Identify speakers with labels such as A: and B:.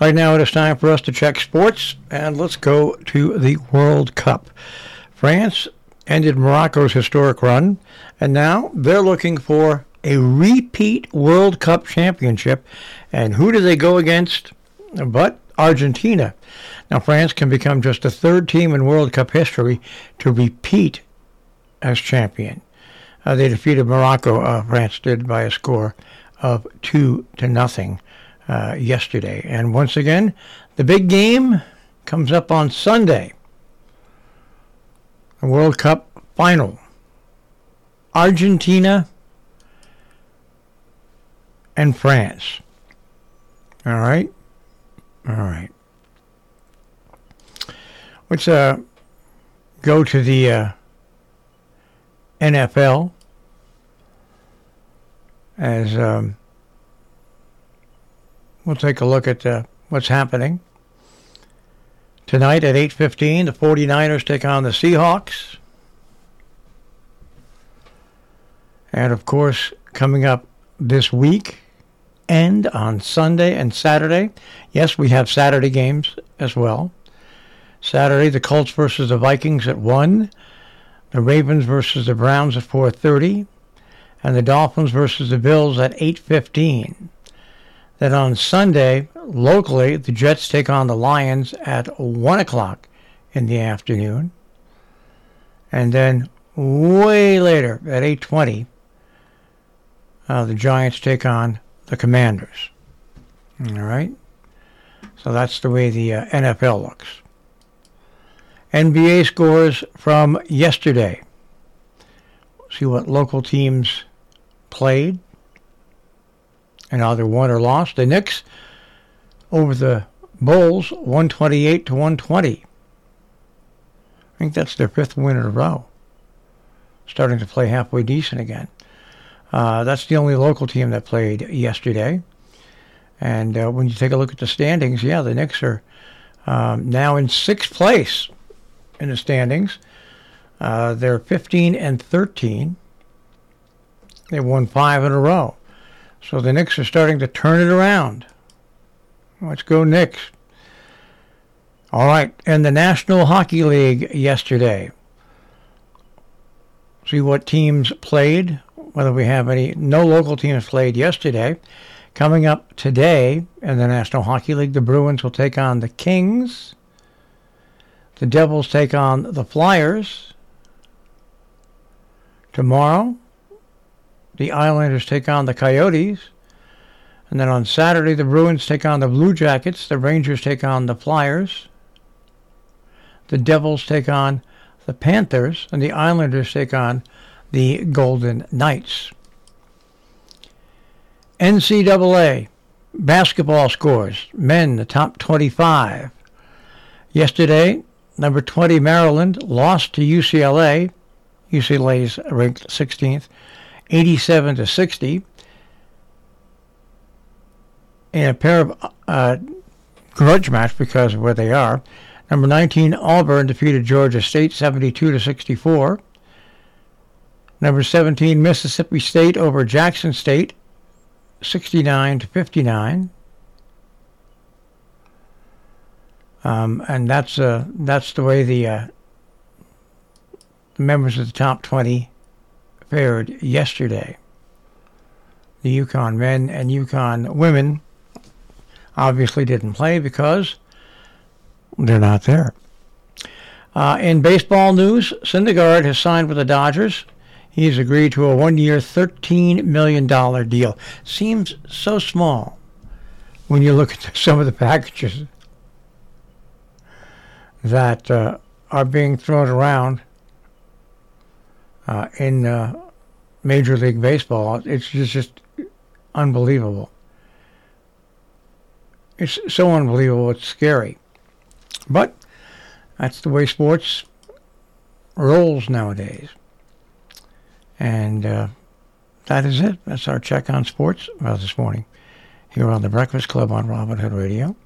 A: Right now it is time for us to check sports, and let's go to the World Cup. France ended Morocco's historic run, and now they're looking for a repeat World Cup championship. And who do they go against but Argentina? Now, France can become just the third team in World Cup history to repeat as champion. They defeated Morocco, France did, by a score of 2-0 yesterday. And once again, the big game comes up on Sunday. The World Cup final. Argentina and France. All right? All right. Let's go to the NFL as we'll take a look at what's happening. Tonight at 8:15, the 49ers take on the Seahawks. And, of course, coming up this week and on Sunday and Saturday, yes, we have Saturday games as well. Saturday, the Colts versus the Vikings at 1, the Ravens versus the Browns at 4:30, and the Dolphins versus the Bills at 8:15. Then on Sunday, locally, the Jets take on the Lions at 1 o'clock in the afternoon. And then way later, at 8:20, the Giants take on the Commanders. All right? So that's the way the NFL looks. NBA scores from yesterday. See what local teams played and either won or lost. The Knicks over the Bulls, 128-120. I think that's their fifth win in a row. Starting to play halfway decent again. That's the only local team that played yesterday. And when you take a look at the standings, yeah, the Knicks are now in sixth place in the standings. They're 15-13. They won 5 in a row. So the Knicks are starting to turn it around. Let's go Knicks. All right, and the National Hockey League yesterday. See what teams played, whether we have any. No local teams played yesterday. Coming up today in the National Hockey League, the Bruins will take on the Kings. The Devils take on the Flyers. Tomorrow, the Islanders take on the Coyotes. And then on Saturday, the Bruins take on the Blue Jackets. The Rangers take on the Flyers. The Devils take on the Panthers. And the Islanders take on the Golden Knights. NCAA basketball scores. Men, the top 25. Yesterday, number 20 Maryland lost to UCLA. UCLA's ranked 16th, 87-60. In a pair of grudge match because of where they are. Number 19 Auburn defeated Georgia State 72-64. Number 17 Mississippi State over Jackson State 69-59. And that's the way the members of the top 20 fared yesterday. The UConn men and UConn women obviously didn't play because they're not there. In baseball news, Syndergaard has signed with the Dodgers. He's agreed to a one-year, $13 million deal. Seems so small when you look at some of the packages that are being thrown around in Major League Baseball. It's just unbelievable. It's so unbelievable, it's scary. But that's the way sports rolls nowadays. And that is it. That's our check on sports this morning here on the Breakfast Club on Robin Hood Radio.